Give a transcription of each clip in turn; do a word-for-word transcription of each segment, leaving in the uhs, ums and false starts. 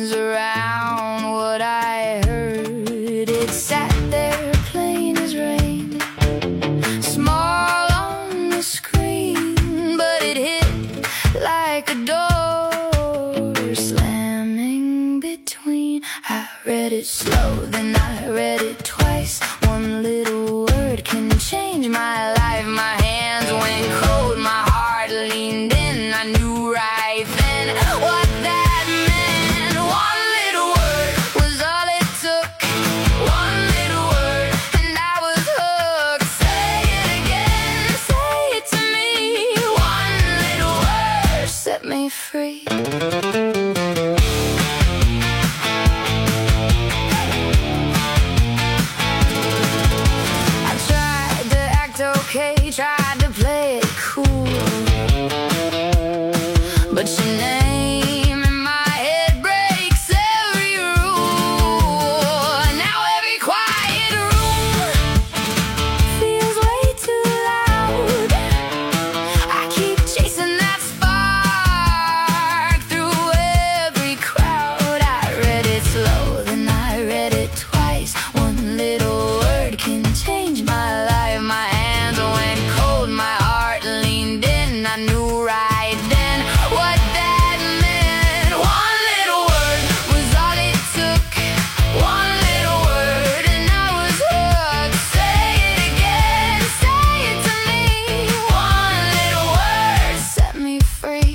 turns around what I heard. It sat there plain as rain, small on the screen, but it hit like a door slamming between. I read it slow, then I read it twice. One little word can change my life. My hands went cold, my heart leaned in. I knew right then what that meant. One little word was all it took. One little word and I was hooked. Say it again, say it to me. One little word set me free. Okay, tried to play it cool, but your name in my head breaks every rule. Now every quiet room feels way too loud. I keep chasing that spark through every crowd. I read it slow, then I read it twice. One little word can change my life. My I knew right then what that meant. One little word was all it took. One little word and I was hooked. Say it again, say it to me. One little word set me free.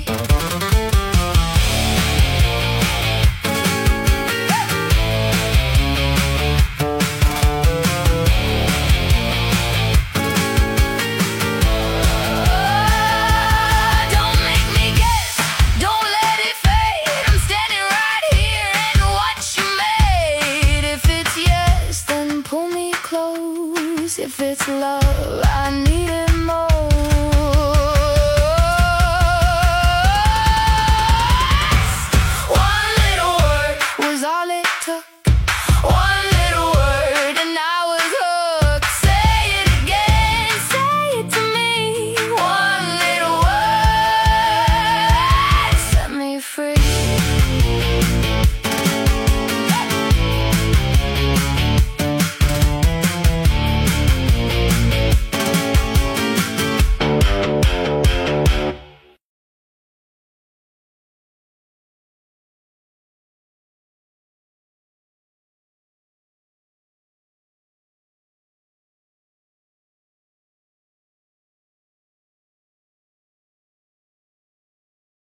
If it's love, I need it more. One little word was all it took.